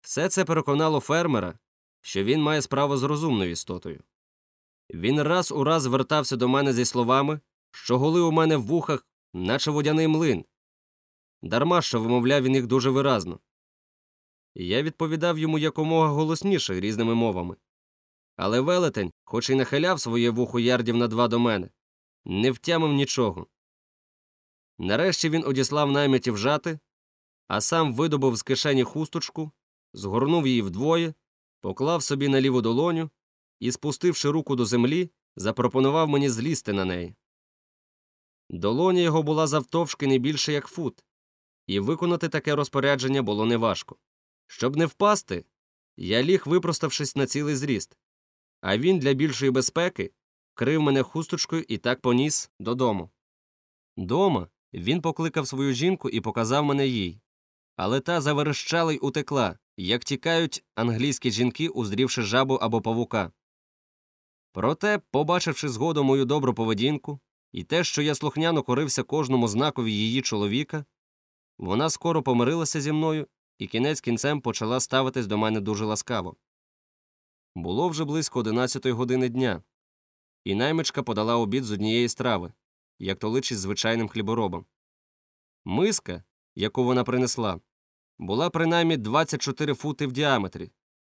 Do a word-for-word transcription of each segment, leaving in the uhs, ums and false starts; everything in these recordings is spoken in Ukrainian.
Все це переконало фермера, що він має справу з розумною істотою. Він раз у раз звертався до мене зі словами, що гули у мене в вухах, наче водяний млин. Дарма, що вимовляв він їх дуже виразно. Я відповідав йому якомога голосніше різними мовами. Але велетень, хоч і нахиляв своє вухо ярдів на два до мене, не втямив нічого. Нарешті він одіслав наймитів жати, а сам видобув з кишені хусточку, згорнув її вдвоє, поклав собі на ліву долоню і, спустивши руку до землі, запропонував мені злізти на неї. Долоня його була завтовшки не більше як фут, і виконати таке розпорядження було неважко. Щоб не впасти, я ліг, випроставшись на цілий зріст, а він для більшої безпеки крив мене хусточкою і так поніс додому. Дома він покликав свою жінку і показав мене їй, але та заверещала й утекла, як тікають англійські жінки, уздрівши жабу або павука. Проте, побачивши згодом мою добру поведінку і те, що я слухняно корився кожному знакові її чоловіка, вона скоро помирилася зі мною і кінець кінцем почала ставитись до мене дуже ласкаво. Було вже близько одинадцятої години дня, і наймичка подала обід з однієї страви, як то личить звичайним хліборобом. Миска, яку вона принесла, була принаймні двадцять чотири фути в діаметрі.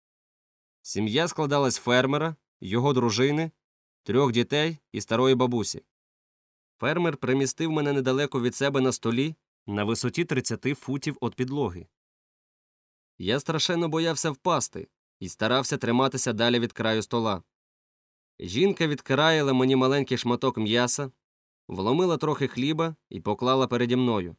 Сім'я складалась з фермера, його дружини, трьох дітей і старої бабусі. Фермер примістив мене недалеко від себе на столі на висоті тридцяти футів від підлоги. Я страшенно боявся впасти і старався триматися далі від краю стола. Жінка відкраїла мені маленький шматок м'яса, вломила трохи хліба і поклала переді мною.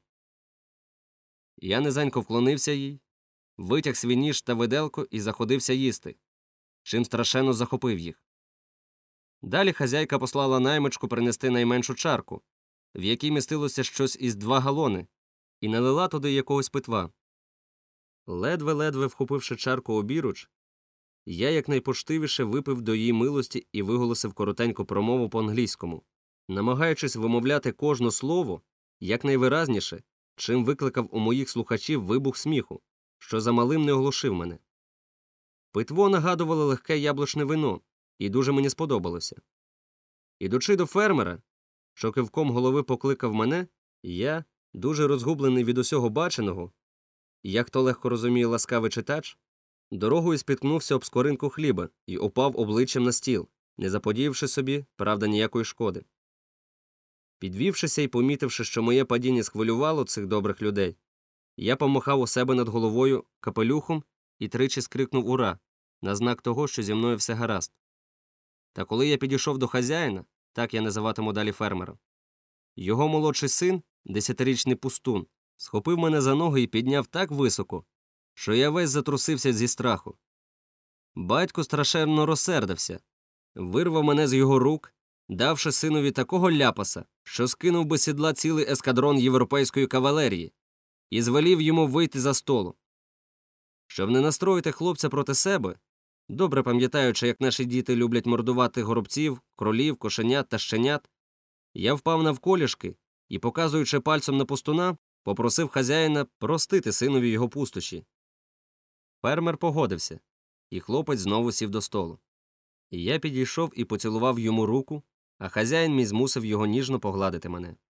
Я низенько вклонився їй, витяг свій ніж та виделку і заходився їсти, чим страшенно захопив їх. Далі хазяйка послала наймичку принести найменшу чарку, в якій містилося щось із два галони, і налила туди якогось питва. Ледве-ледве вхопивши чарку обіруч, я якнайпоштивіше випив до її милості і виголосив коротеньку промову по-англійському, намагаючись вимовляти кожне слово якнайвиразніше, чим викликав у моїх слухачів вибух сміху, що замалим не оглушив мене. Питво нагадувало легке яблучне вино, і дуже мені сподобалося. Ідучи до фермера, що кивком голови покликав мене, я, дуже розгублений від усього баченого, як то легко розуміє ласкавий читач, дорогою спіткнувся об скоринку хліба і упав обличчям на стіл, не заподіявши собі, правда, ніякої шкоди. Підвівшися і помітивши, що моє падіння схвилювало цих добрих людей, я помахав у себе над головою капелюхом і тричі скрикнув «Ура!» на знак того, що зі мною все гаразд. Та коли я підійшов до хазяїна, так я називатиму далі фермера, його молодший син, десятирічний пустун, схопив мене за ноги і підняв так високо, що я весь затрусився зі страху. Батько страшенно розсердився, вирвав мене з його рук, давши синові такого ляпаса, що скинув би сідла цілий ескадрон європейської кавалерії, і звелів йому вийти за столу. Щоб не настроїти хлопця проти себе, добре пам'ятаючи, як наші діти люблять мордувати горобців, кролів, кошенят та щенят, я впав навколішки і, показуючи пальцем на пустуна, попросив хазяїна простити синові його пустощі. Фермер погодився, і хлопець знову сів до столу. І я підійшов і поцілував йому руку, а хазяїн мій змусив його ніжно погладити мене.